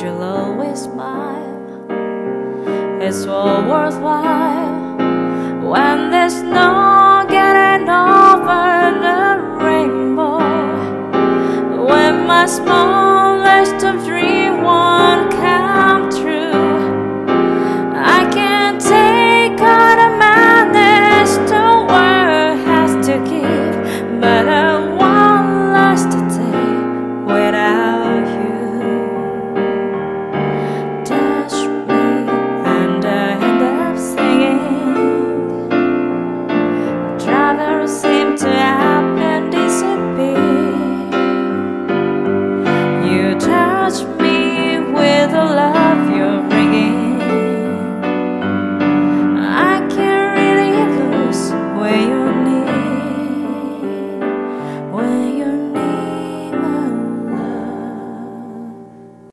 you'll always smile. It's all worthwhile when there's no getting over the rainbow. When my small